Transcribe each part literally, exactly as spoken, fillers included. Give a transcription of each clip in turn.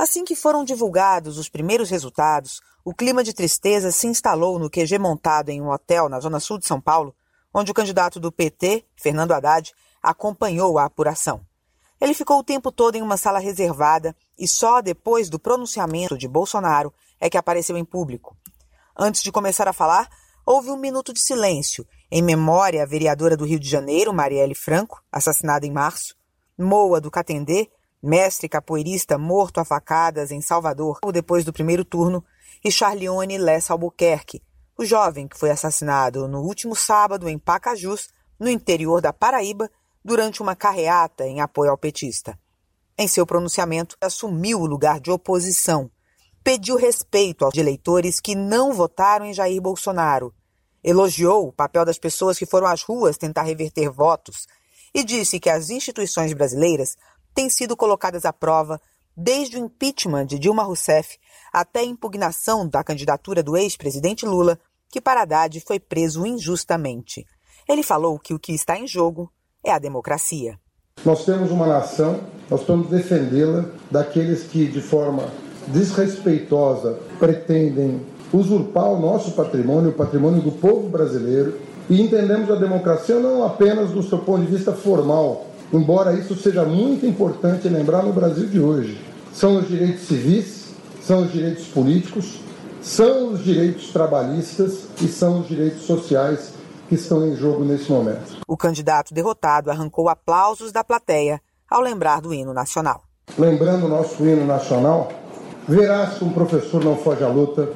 Assim que foram divulgados os primeiros resultados, o clima de tristeza se instalou no Q G montado em um hotel na zona sul de São Paulo, onde o candidato do P T, Fernando Haddad, acompanhou a apuração. Ele ficou o tempo todo em uma sala reservada e só depois do pronunciamento de Bolsonaro é que apareceu em público. Antes de começar a falar, houve um minuto de silêncio, em memória à vereadora do Rio de Janeiro, Marielle Franco, assassinada em março, Moa do Catendê, mestre capoeirista morto a facadas em Salvador depois do primeiro turno, e Charlione Lessa Albuquerque, o jovem que foi assassinado no último sábado em Pacajus, no interior da Paraíba, durante uma carreata em apoio ao petista. Em seu pronunciamento, assumiu o lugar de oposição, pediu respeito aos eleitores que não votaram em Jair Bolsonaro, elogiou o papel das pessoas que foram às ruas tentar reverter votos e disse que as instituições brasileiras têm sido colocadas à prova desde o impeachment de Dilma Rousseff até a impugnação da candidatura do ex-presidente Lula, que para Haddad foi preso injustamente. Ele falou que o que está em jogo é a democracia. Nós temos uma nação, nós vamos defendê-la daqueles que, de forma desrespeitosa, pretendem usurpar o nosso patrimônio, o patrimônio do povo brasileiro, e entendemos a democracia não apenas do seu ponto de vista formal, embora isso seja muito importante lembrar no Brasil de hoje. São os direitos civis, são os direitos políticos, são os direitos trabalhistas e são os direitos sociais que estão em jogo nesse momento. O candidato derrotado arrancou aplausos da plateia ao lembrar do hino nacional. Lembrando o nosso hino nacional, verás que um professor não foge à luta,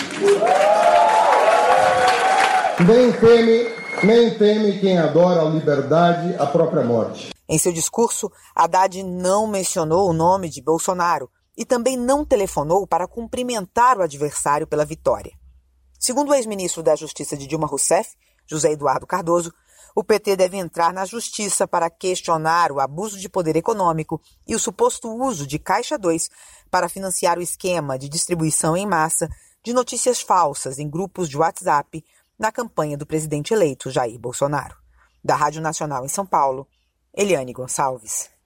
nem teme, nem teme quem adora a liberdade, a própria morte. Em seu discurso, Haddad não mencionou o nome de Bolsonaro e também não telefonou para cumprimentar o adversário pela vitória. Segundo o ex-ministro da Justiça de Dilma Rousseff, José Eduardo Cardoso, o P T deve entrar na justiça para questionar o abuso de poder econômico e o suposto uso de Caixa dois para financiar o esquema de distribuição em massa de notícias falsas em grupos de WhatsApp na campanha do presidente eleito Jair Bolsonaro. Da Rádio Nacional em São Paulo, Eliane Gonçalves.